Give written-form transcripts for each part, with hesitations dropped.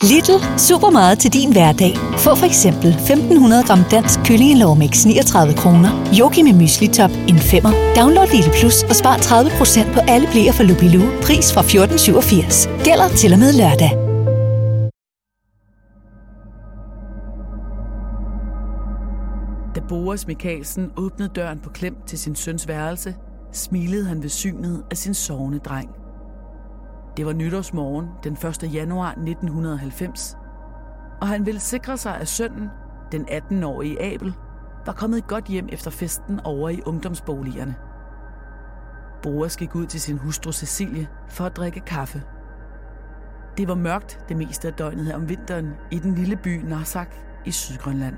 Lidl. Super meget til din hverdag. Få for eksempel 1500 gram dansk kyllingelårmix 39 kroner. Yogi med mysli-top en 5'er. Download Lidl Plus og spar 30% på alle bleer for Lupilou. Pris fra 14,87. Gælder til og med lørdag. Da Boas Michaelsen åbnede døren på klem til sin søns værelse, smilede han ved synet af sin sovende dreng. Det var nytårsmorgen den 1. januar 1990, og han ville sikre sig, at sønnen, den 18-årige Abel, var kommet godt hjem efter festen over i ungdomsboligerne. Boas gik ud til sin hustru Cecilie for at drikke kaffe. Det var mørkt det meste af døgnet her om vinteren i den lille by Narsaq i Sydgrønland.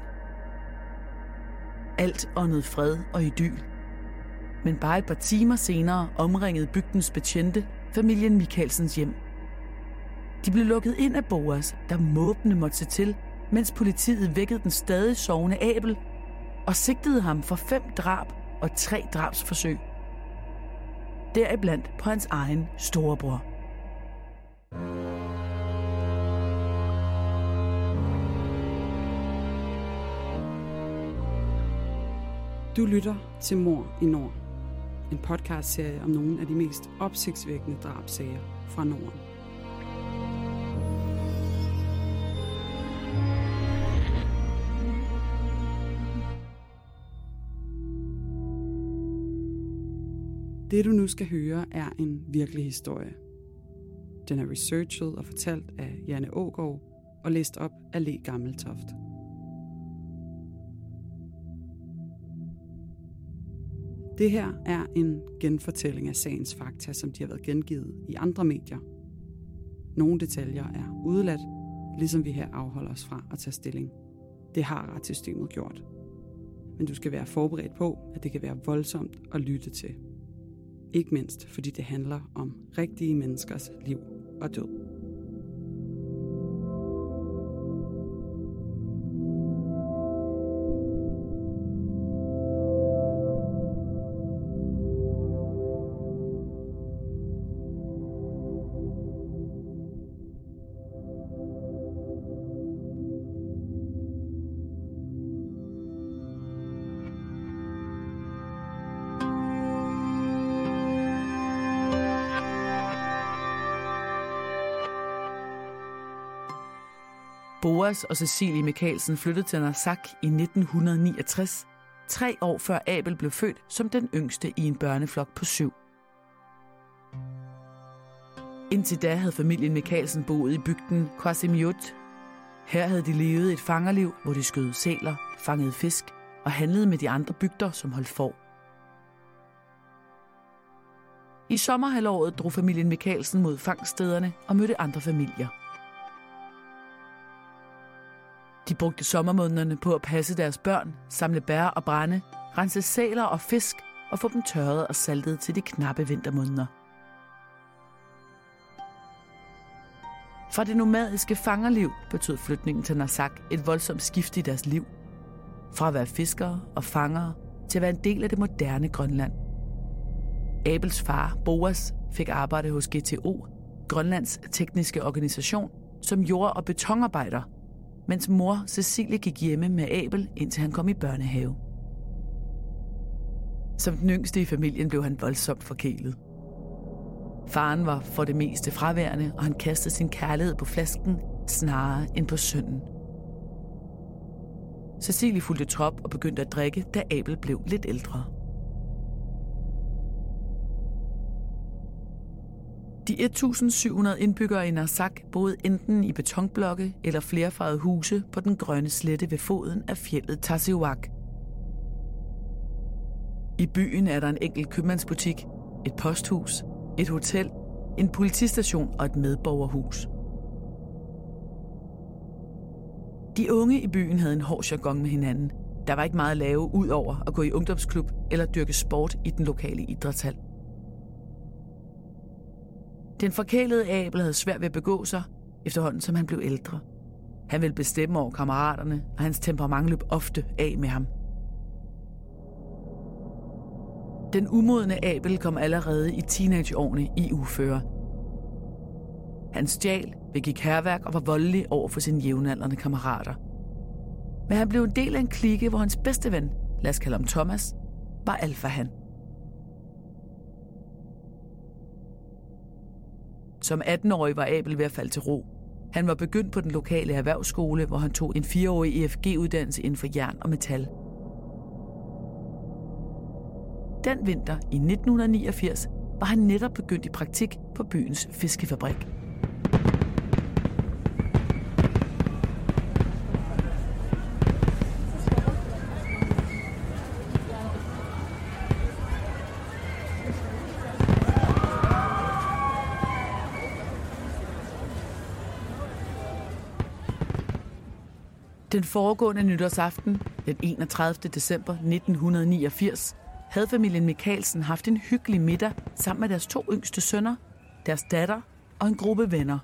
Alt åndede fred og idyl. Men bare et par timer senere omringede bygdens betjente familien Michaelsens hjem. De blev lukket ind af Boas, der måbende måtte se til, mens politiet vækkede den stadig sovende Abel og sigtede ham for 5 drab og 3 drabsforsøg. Deriblandt på hans egen storebror. Du lytter til Mord i Nord, en podcastserie om nogle af de mest opsigtsvækkende drabssager fra Norden. Det du nu skal høre er en virkelig historie. Den er researchet og fortalt af Janne Aagaard og læst op af Le Gammeltoft. Det her er en genfortælling af sagens fakta, som de har været gengivet i andre medier. Nogle detaljer er udeladt, ligesom vi her afholder os fra at tage stilling. Det har retssystemet gjort. Men du skal være forberedt på, at det kan være voldsomt at lytte til. Ikke mindst, fordi det handler om rigtige menneskers liv og død. Boas og Cecilie Michaelsen flyttede til Narsaq i 1969, 3 år før Abel blev født som den yngste i en børneflok på 7. Indtil da havde familien Michaelsen boet i bygden Qasigiannguit. Her havde de levet et fangerliv, hvor de skød sæler, fangede fisk og handlede med de andre bygder, som holdt får. I sommerhalvåret drog familien Michaelsen mod fangststederne og mødte andre familier. De brugte sommermånederne på at passe deres børn, samle bær og brænde, rense sæler og fisk og få dem tørret og saltet til de knappe vintermåneder. Fra det nomadiske fangerliv betød flytningen til Narsaq et voldsomt skift i deres liv. Fra at være fiskere og fangere til at være en del af det moderne Grønland. Abels far, Boas, fik arbejde hos GTO, Grønlands tekniske organisation, som jord- og betonarbejder, mens mor Cecilie gik hjemme med Abel, indtil han kom i børnehave. Som den yngste i familien blev han voldsomt forkælet. Faren var for det meste fraværende, og han kastede sin kærlighed på flasken snarere end på sønnen. Cecilie fulgte trop og begyndte at drikke, da Abel blev lidt ældre. De 1700 indbyggere i Narsaq boede enten i betonblokke eller flerfarvede huse på den grønne slette ved foden af fjeldet Tasiwak. I byen er der en enkelt købmandsbutik, et posthus, et hotel, en politistation og et medborgerhus. De unge i byen havde en hård jargon med hinanden. Der var ikke meget at lave ud over at gå i ungdomsklub eller dyrke sport i den lokale idrætshal. Den forkælede Abel havde svært ved at begå sig, efterhånden som han blev ældre. Han ville bestemme over kammeraterne, og hans temperament løb ofte af med ham. Den umodne Abel kom allerede i teenageårene i uføre. Han stjal, begik hærværk og var voldelig over for sine jævnaldrende kammerater. Men han blev en del af en klike, hvor hans bedste ven, lad os kalde ham Thomas, var alfahan. Som 18-årig var Abel ved at falde til ro. Han var begyndt på den lokale erhvervsskole, hvor han tog en 4-årig EFG-uddannelse inden for jern og metal. Den vinter i 1989 var han netop begyndt i praktik på byens fiskefabrik. Den foregående nytårsaften, den 31. december 1989, havde familien Michaelsen haft en hyggelig middag sammen med deres 2 yngste sønner, deres datter og en gruppe venner.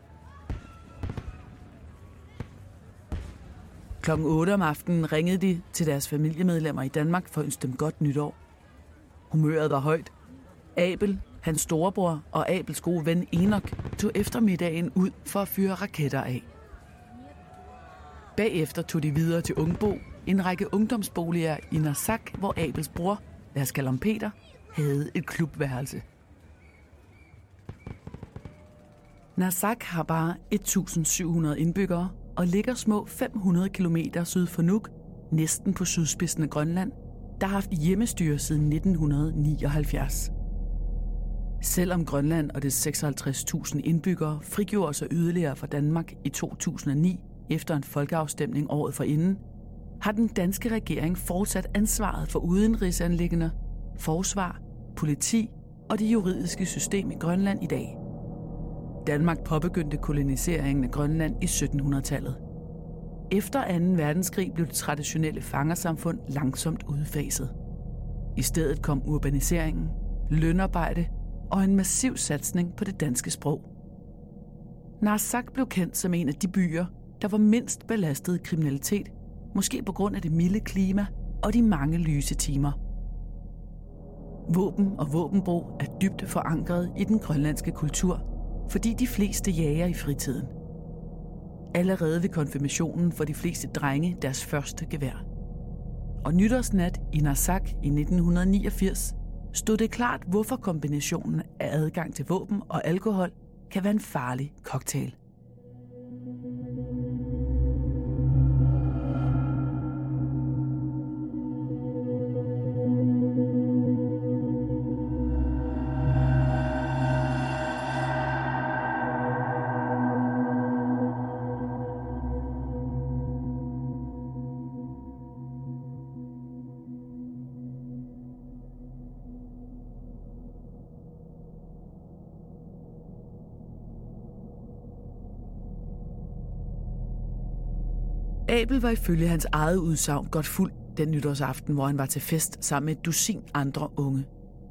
Klokken 8 om aftenen ringede de til deres familiemedlemmer i Danmark for at ønske dem godt nytår. Humøret var højt. Abel, hans storebror og Abels gode ven Enok tog eftermiddagen ud for at fyre raketter af. Bagefter tog de videre til Ungbo, en række ungdomsboliger i Narsaq, hvor Abels bror, lad os kalde ham Peter, havde et klubværelse. Narsaq har bare 1.700 indbyggere og ligger små 500 km syd for Nuuk, næsten på sydspidsen af Grønland, der har haft hjemmestyre siden 1979. Selvom Grønland og dets 56.000 indbyggere frigjorde sig yderligere fra Danmark i 2009 efter en folkeafstemning året forinden, har den danske regering fortsat ansvaret for udenrigsanliggender, forsvar, politi og det juridiske system i Grønland i dag. Danmark påbegyndte koloniseringen af Grønland i 1700-tallet. Efter 2. verdenskrig blev det traditionelle fangersamfund langsomt udfaset. I stedet kom urbaniseringen, lønarbejde og en massiv satsning på det danske sprog. Narsaq blev kendt som en af de byer, der var mindst belastet af kriminalitet, måske på grund af det milde klima og de mange lyse timer. Våben og våbenbrug er dybt forankret i den grønlandske kultur, fordi de fleste jager i fritiden. Allerede ved konfirmationen får de fleste drenge deres første gevær. Og nytårsnat i Narsaq i 1989 stod det klart, hvorfor kombinationen af adgang til våben og alkohol kan være en farlig cocktail. Abel var ifølge hans eget udsagn godt fuld den nytårsaften, hvor han var til fest sammen med et dusin andre unge.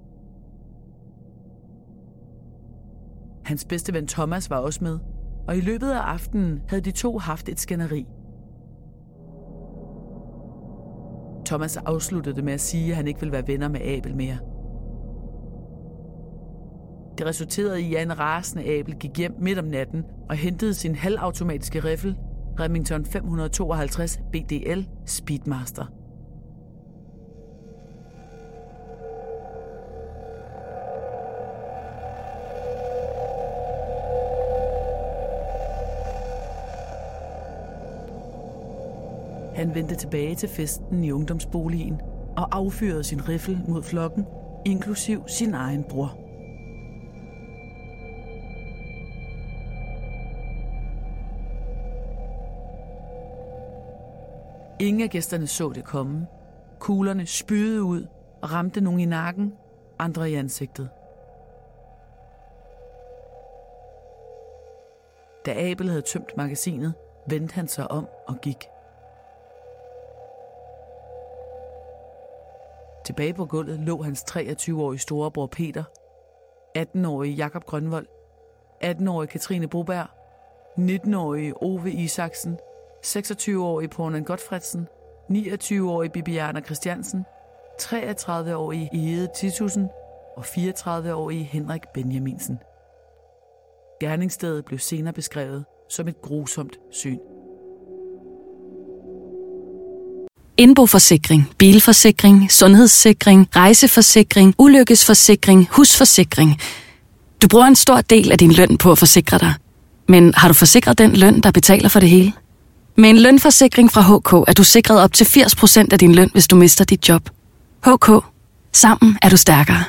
Hans bedste ven Thomas var også med, og i løbet af aftenen havde de to haft et skænderi. Thomas afsluttede det med at sige, at han ikke ville være venner med Abel mere. Det resulterede i, at en rasende Abel gik hjem midt om natten og hentede sin halvautomatiske riffel, Remington 552 BDL Speedmaster. Han vendte tilbage til festen i ungdomsboligen og affyrede sin riffel mod flokken, inklusiv sin egen bror. Ingen af gæsterne så det komme. Kuglerne spydede ud og ramte nogen i nakken, andre i ansigtet. Da Abel havde tømt magasinet, vendte han sig om og gik. Tilbage på gulvet lå hans 23-årige storebror Peter, 18-årige Jakob Grønvold, 18-årige Katrine Broberg, 19-årige Ove Isaksen, 26-årige Pornan Godfredsen, 29-årige Bibiana Christiansen, 33-årige Ede Titussen og 34-årige Henrik Benjaminsen. Gerningsstedet blev senere beskrevet som et grusomt syn. Indboforsikring, bilforsikring, sundhedssikring, rejseforsikring, ulykkesforsikring, husforsikring. Du bruger en stor del af din løn på at forsikre dig. Men har du forsikret den løn, der betaler for det hele? Med en lønforsikring fra HK er du sikret op til 80% af din løn, hvis du mister dit job. HK. Sammen er du stærkere.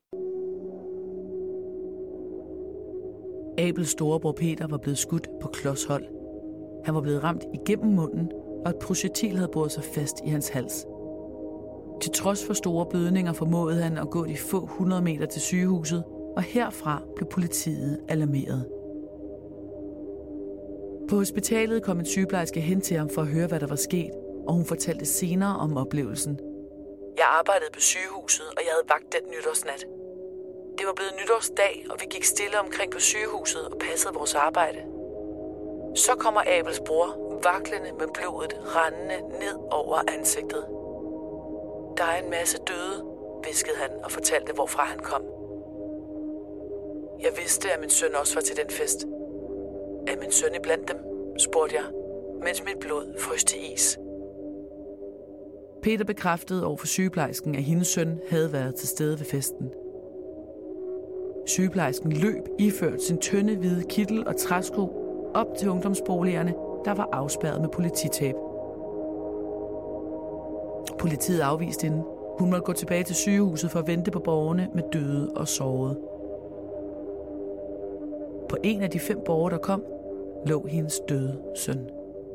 Abels storebror Peter var blevet skudt på klodshold. Han var blevet ramt igennem munden, og et projektil havde boret sig fast i hans hals. Til trods for store blødninger formåede han at gå de få 100 meter til sygehuset, og herfra blev politiet alarmeret. På hospitalet kom en sygeplejerske hen til ham for at høre, hvad der var sket, og hun fortalte senere om oplevelsen. Jeg arbejdede på sygehuset, og jeg havde vagt den nytårsnat. Det var blevet nytårsdag, og vi gik stille omkring på sygehuset og passede vores arbejde. Så kommer Abels bror, vaklende med blodet rendende ned over ansigtet. Der er en masse døde, hviskede han og fortalte, hvorfra han kom. Jeg vidste, at min søn også var til den fest. Er min søn iblandt dem? Spurgte jeg, mens mit blod frøs til is. Peter bekræftede over for sygeplejersken, at hendes søn havde været til stede ved festen. Sygeplejersken løb iført sin tynde hvide kittel og træsko op til ungdomsboligerne, der var afspærret med polititab. Politiet afviste hende. Hun måtte gå tilbage til sygehuset for at vente på borgerne med døde og sårede. På en af de 5 borgere, der kom, lå hendes døde søn.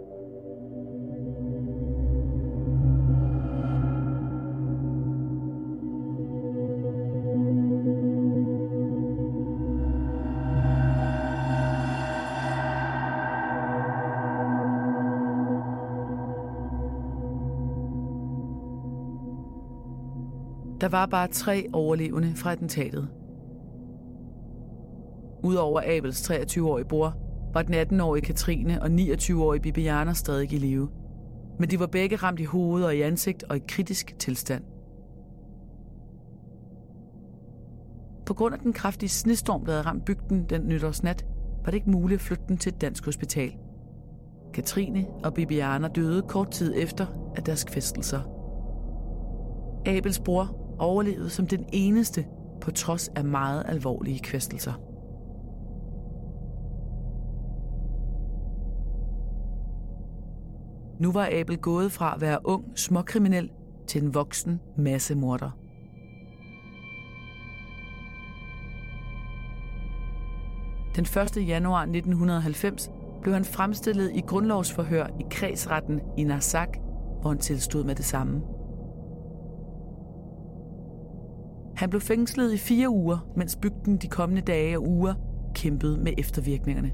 Der var bare 3 overlevende fra attentatet. Udover Abels 23-årige bror, var den 18-årige Katrine og 29-årige Bibiana stadig i live. Men de var begge ramt i hovedet og i ansigt og i kritisk tilstand. På grund af den kraftige snestorm, der havde ramt bygden den nytårsnat, var det ikke muligt at flytte dem til et dansk hospital. Katrine og Bibiana døde kort tid efter af deres kvæstelser. Abels bror overlevede som den eneste, på trods af meget alvorlige kvæstelser. Nu var Abel gået fra at være ung småkriminel til en voksen massemorder. Den 1. januar 1990 blev han fremstillet i grundlovsforhør i kredsretten i Narsaq, hvor han tilstod med det samme. Han blev fængslet i 4 uger, mens bygden de kommende dage og uger kæmpede med eftervirkningerne.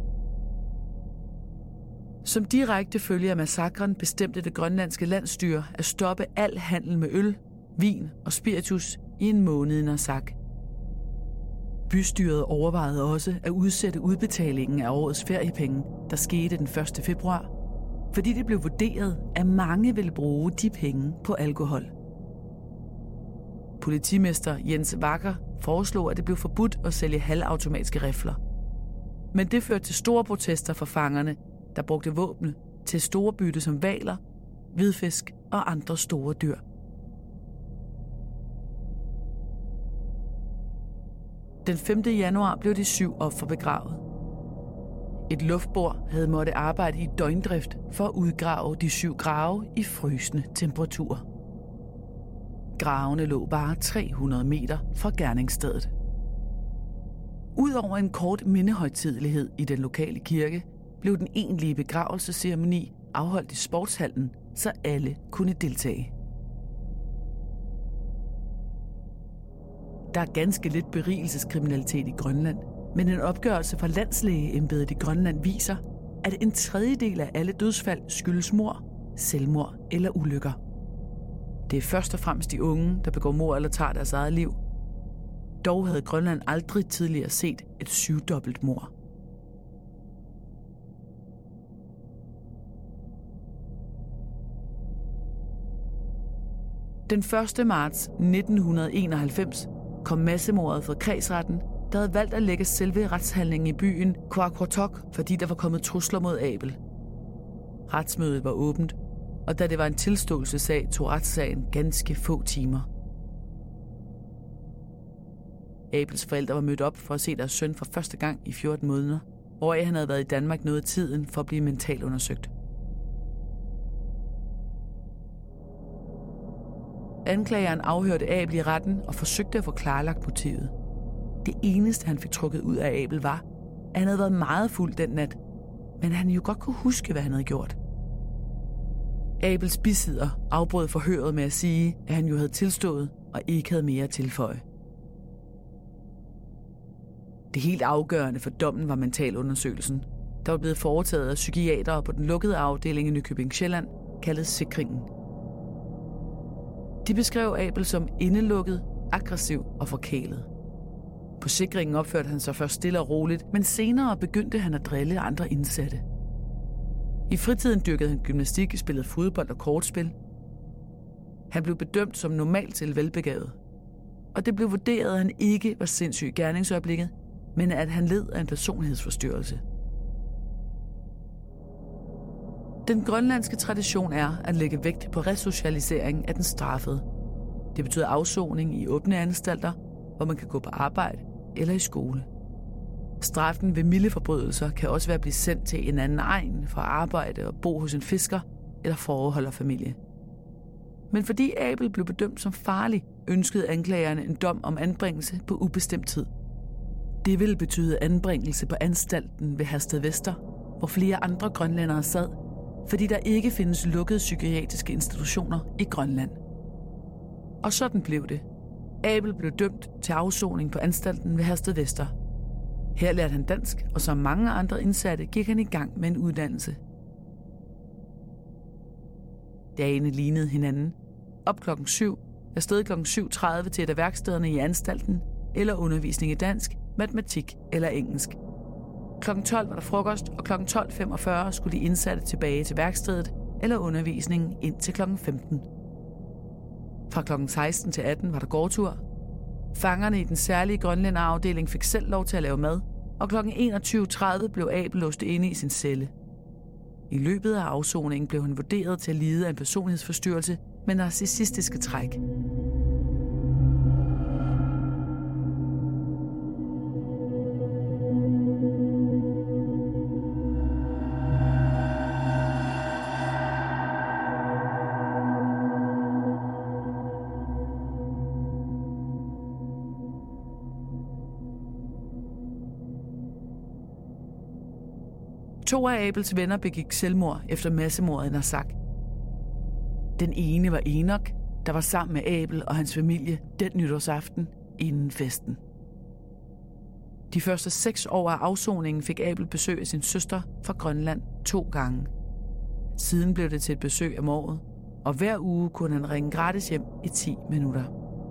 Som direkte følge af massakren bestemte det grønlandske landsstyre at stoppe al handel med øl, vin og spiritus i en måned i Narsaq. Bystyret overvejede også at udsætte udbetalingen af årets feriepenge, der skete den 1. februar, fordi det blev vurderet, at mange ville bruge de penge på alkohol. Politimester Jens Wacker foreslog, at det blev forbudt at sælge halvautomatiske rifler. Men det førte til store protester fra fangerne, der brugte våbne til store bytte som hvaler, hvidfisk og andre store dyr. Den 5. januar blev de 7 offer begravet. Et luftbor havde måttet arbejde i døgndrift for at udgrave de 7 grave i frysende temperaturer. Gravene lå bare 300 meter fra gerningsstedet. Udover en kort mindehøjtidelighed i den lokale kirke, blev den egentlige begravelsesceremoni afholdt i sportshallen, så alle kunne deltage. Der er ganske lidt berigelseskriminalitet i Grønland, men en opgørelse fra Landslægeembedet i Grønland viser, at 1/3 af alle dødsfald skyldes mord, selvmord eller ulykker. Det er først og fremmest de unge, der begår mord eller tager deres eget liv. Dog havde Grønland aldrig tidligere set et 7-dobbelt mord. Den 1. marts 1991 kom massemordet fra kredsretten der havde valgt at lægge selve retshandlingen i byen Qaqortoq, fordi der var kommet trusler mod Abel. Retsmødet var åbent, og da det var en tilståelsessag, tog retssagen ganske få timer. Abels forældre var mødt op for at se deres søn for første gang i 14 måneder, hvoraf han havde været i Danmark noget af tiden for at blive mentalt undersøgt. Anklageren afhørte Abel i retten og forsøgte at få klarlagt motivet. Det eneste, han fik trukket ud af Abel, var, at han havde været meget fuld den nat, men han jo godt kunne huske, hvad han havde gjort. Abels bisidder afbrød forhøret med at sige, at han jo havde tilstået og ikke havde mere at tilføje. Det helt afgørende for dommen var mentalundersøgelsen, der var blevet foretaget af psykiatere på den lukkede afdeling i Nykøbing Sjælland, kaldet Sikringen. De beskrev Abel som indelukket, aggressiv og forkælet. På Sikringen opførte han sig først stille og roligt, men senere begyndte han at drille andre indsatte. I fritiden dyrkede han gymnastik, spillede fodbold og kortspil. Han blev bedømt som normalt til velbegavet, og det blev vurderet, at han ikke var sindssyg i gerningsøjeblikket, men at han led af en personlighedsforstyrrelse. Den grønlandske tradition er at lægge vægt på resocialisering af den straffede. Det betyder afsoning i åbne anstalter, hvor man kan gå på arbejde eller i skole. Straffen ved milde forbrydelser kan også være at blive sendt til en anden egn for at arbejde og bo hos en fisker eller forholderfamilie. Men fordi Abel blev bedømt som farlig, ønskede anklagerne en dom om anbringelse på ubestemt tid. Det ville betyde anbringelse på anstalten ved Herstedvester, hvor flere andre grønlændere sad, fordi der ikke findes lukkede psykiatriske institutioner i Grønland. Og sådan blev det. Abel blev dømt til afsoning på anstalten ved Herstedvester. Her lærte han dansk, og som mange andre indsatte gik han i gang med en uddannelse. Dagene lignede hinanden. Op klokken 7, afsted klokken 7:30 til et af værkstederne i anstalten, eller undervisning i dansk, matematik eller engelsk. Klokken 12 var der frokost, og klokken 12:45 skulle de indsatte tilbage til værkstedet eller undervisningen ind til klokken 15. Fra klokken 16 til 18 var der gårdtur. Fangerne i den særlige grønlænderafdeling fik selv lov til at lave mad, og klokken 21:30 blev Abel låst inde i sin celle. I løbet af afsoningen blev han vurderet til at lide af en personlighedsforstyrrelse med narcissistiske træk. To af Abels venner begik selvmord efter massemordet i Narsaq. Den ene var Enoch, der var sammen med Abel og hans familie den nytårsaften inden festen. De første 6 år af afsoningen fik Abel besøg af sin søster fra Grønland 2 gange. Siden blev det til et besøg om året, og hver uge kunne han ringe gratis hjem i 10 minutter.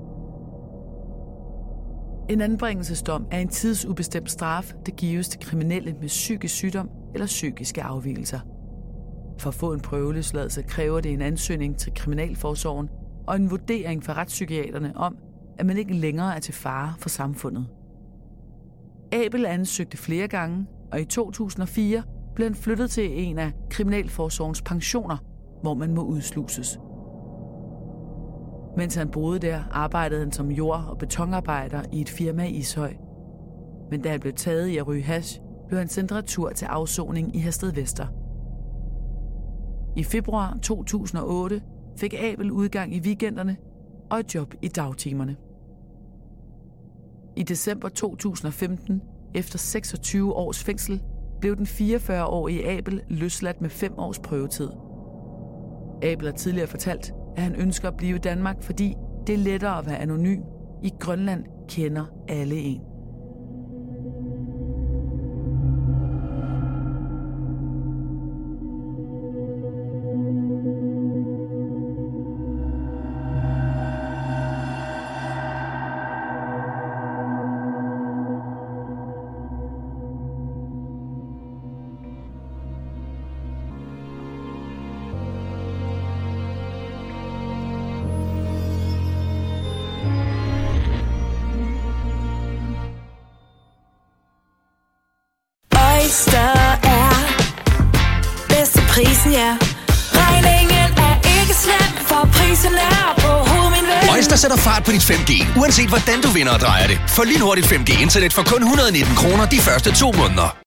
En anbringelsesdom er en tidsubestemt straf, der gives til kriminelle med psykisk sygdom eller psykiske afvigelser. For at få en prøveløsladelse kræver det en ansøgning til Kriminalforsorgen og en vurdering fra retspsykiaterne om, at man ikke længere er til fare for samfundet. Abel ansøgte flere gange, og i 2004 blev han flyttet til en af Kriminalforsorgens pensioner, hvor man må udsluses. Mens han boede der, arbejdede han som jord- og betonarbejder i et firma i Ishøj. Men da han blev taget i at ryge hash, blev han sendt retur til afsoning i Herstedvester. I februar 2008 fik Abel udgang i weekenderne og et job i dagtimerne. I december 2015, efter 26 års fængsel, blev den 44-årige Abel løsladt med 5 års prøvetid. Abel har tidligere fortalt, at han ønsker at blive i Danmark, fordi det er lettere at være anonym. I Grønland kender alle en. Oyster er bedst til prisen, ja. Regningen er ikke slem, for prisen er på hovedet, min ven. Oyster sætter fart på dit 5G, uanset hvordan du vinder og drejer det. For lynhurtigt 5G-internet for kun 119 kroner de første 2 måneder.